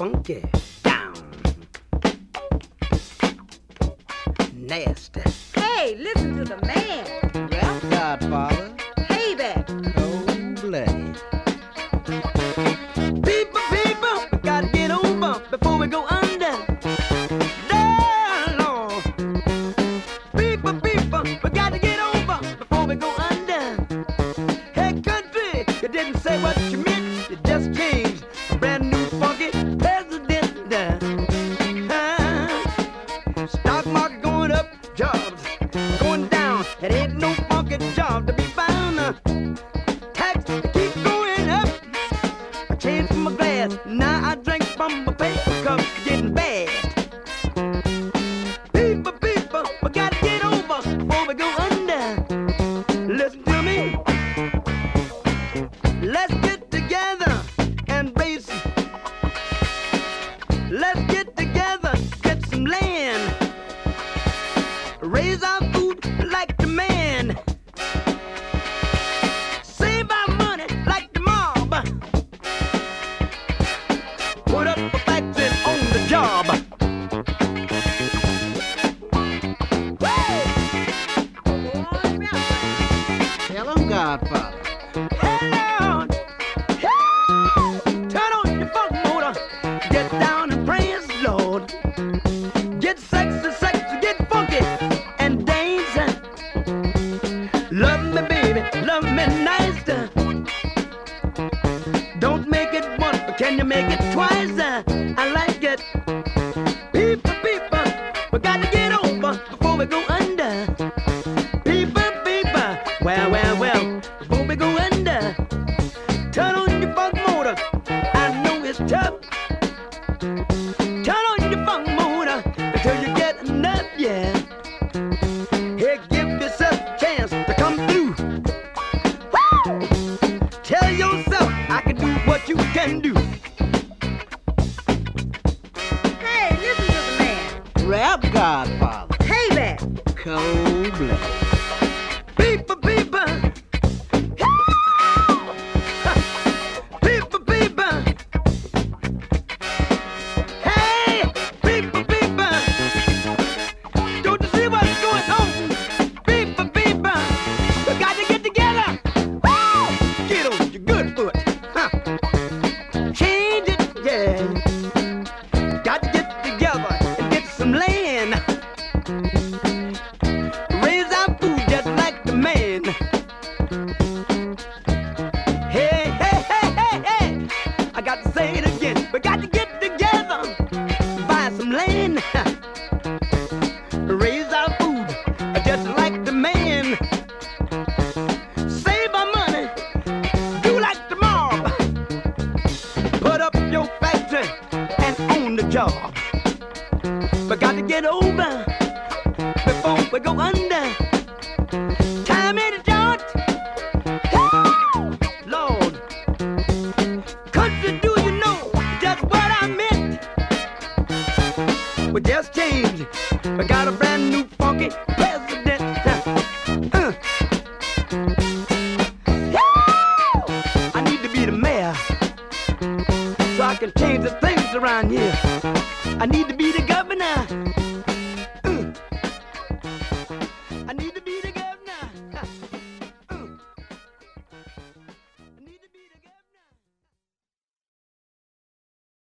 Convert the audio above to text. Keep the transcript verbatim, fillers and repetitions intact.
funky, down, nasty. Hey, listen to the man. Rap Godfather. Payback. Cold-blooded. People, people, we gotta get over before we go under. Down, Lord. People, people, we gotta get over before we go under. Hey, country, you didn't say what you meant. You just changed a brand new funky president. Uh, stock market going up, jobs going down. It ain't no funky job to be found. Uh, tax keep going up. I changed from my glass, now I drink from my paper cup. Getting bad. People, people, we gotta get over before we go under. Listen to me. Let's get together and raise. Let's get together, get some land. Raise our food like the man. Save our money like the mob. Put up a factory on the job. Tell him, Godfather. Hello. Turn on your funk motor. Get down and praise the Lord. Get sexy, sexy, get funky and dance. Love me, baby, love me nice. Don't make it once, but can you make it twice? I like it. People, people, we gotta get over before we go under. People, people, well, well, well, before we go under. Turn on your funk motor. I know it's tough. Turn on your funk motor until you get enough, yeah. Hey, give yourself a chance to come through. Woo! Tell yourself I can do what you can do. Hey, listen to the man. Rap Godfather. Payback. Cold-blooded. People, people. People, people. Hey, people, people. Don't you see what's going on? People, people. We got to get together. Woo! Get on your good foot. Huh. Change it, yeah. Got to get together and get some land. Raise our food just like the man. Hey, hey, hey, hey, hey. I got to say it again. We got to get together, buy some land. Raise our food just like the man. Save our money, do like the mob. Put up your factory and own the job. We got to get over before we go under. Time in the joint. Woo! Lord. Country, do you know just what I meant? We just changed. We got a brand new funky president. Uh. Woo! I need to be the mayor so I can change the things around here. I need to be the